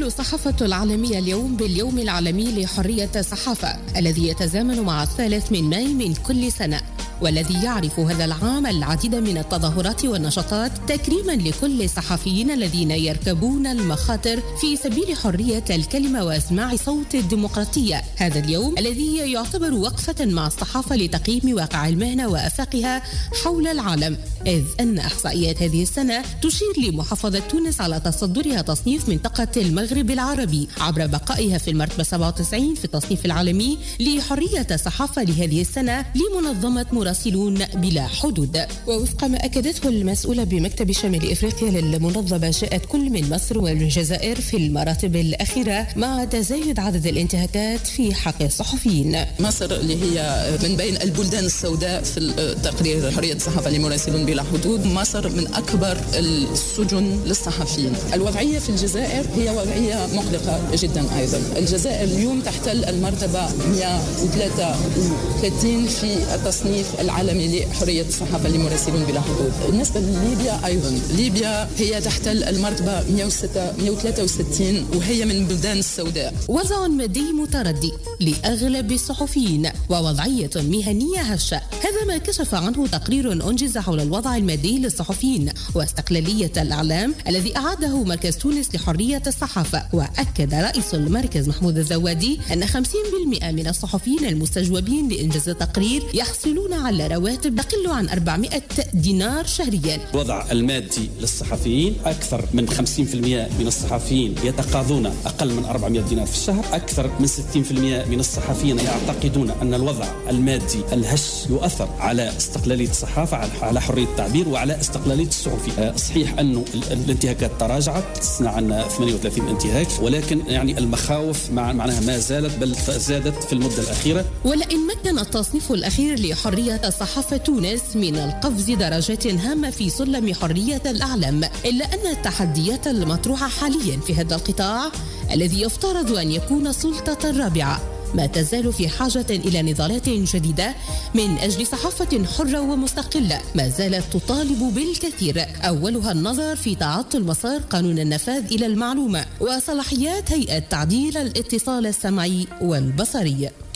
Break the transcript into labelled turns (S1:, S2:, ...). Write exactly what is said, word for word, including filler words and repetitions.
S1: تحتفل الصحافة العالمية اليوم باليوم العالمي لحرية الصحافة الذي يتزامن مع الثالث من ماي من كل سنة، والذي يعرف هذا العام العديد من التظاهرات والنشاطات تكريما لكل الصحفيين الذين يركبون المخاطر في سبيل حرية الكلمة واسماع صوت الديمقراطية. هذا اليوم الذي يعتبر وقفة مع الصحافة لتقييم واقع المهنة وآفاقها حول العالم، إذ أن إحصائيات هذه السنة تشير لمحافظة تونس على تصدرها تصنيف منطقة المغرب العربي عبر بقائها في المرتبة سبعة وتسعين في التصنيف العالمي لحرية الصحافة لهذه السنة لمنظمة مراسلون بلا حدود. ووفق ما أكدته المسؤولة بمكتب شمال إفريقيا للمنظمة، جاءت كل من مصر والجزائر في المراتب الأخيرة مع تزايد عدد الانتهاكات في حق الصحفيين.
S2: مصر اللي هي من بين البلدان السوداء في تقرير حرية الصحافة لمراسلون بلا حدود، مصر من أكبر السجن للصحفيين. الوضعية في الجزائر هي وضعية مقلقة جدا أيضا. الجزائر اليوم تحتل المرتبة مئة وثلاثة وثلاثين في التصنيف العالمي لحرية الصحافة لمراسلون بلا حدود. بالنسبة لليبيا أيضا، ليبيا هي تحتل المرتبة مئة وثلاثة وستين وهي من البلدان السوداء.
S1: وضع مادي متردي لأغلب الصحفيين ووضعية مهنية هشة، هذا ما كشف عنه تقرير أنجز حول الوضع المادي للصحفيين واستقلالية الإعلام الذي أعاده مركز تونس لحرية الصحافة. وأكد رئيس المركز محمود الزوادي أن خمسين بالمئة من الصحفيين المستجوبين لإنجاز التقرير يحصلون على رواتب تقل عن أربعمئة دينار شهريا.
S3: الوضع المادي للصحفيين، أكثر من خمسين بالمئة من الصحفيين يتقاضون أقل من أربعمئة دينار في الشهر، أكثر من ستين بالمئة من الصحفيين يعتقدون أن الوضع المادي الهش يؤثر على استقلالية الصحافة، على حرية التعبير وعلى استقلالية الصحفي. صحيح أنه الانتهاكات تراجعت، سمعنا عن ثمانية وثلاثين انتهاك، ولكن يعني المخاوف مع معناها ما زالت بل زادت في المدة الأخيرة.
S1: ولئن مكن التصنيف الأخير لحرية الصحافة تونس من القفز درجات هامة في سلم حرية الإعلام، إلا أن التحديات المطروحة حاليا في هذا القطاع الذي يفترض أن يكون السلطة الرابعة ما تزال في حاجة إلى نضالات جديدة من أجل صحافة حرة ومستقلة ما زالت تطالب بالكثير، أولها النظر في تعطل مسار قانون النفاذ إلى المعلومة وصلاحيات هيئة تعديل الاتصال السمعي والبصري.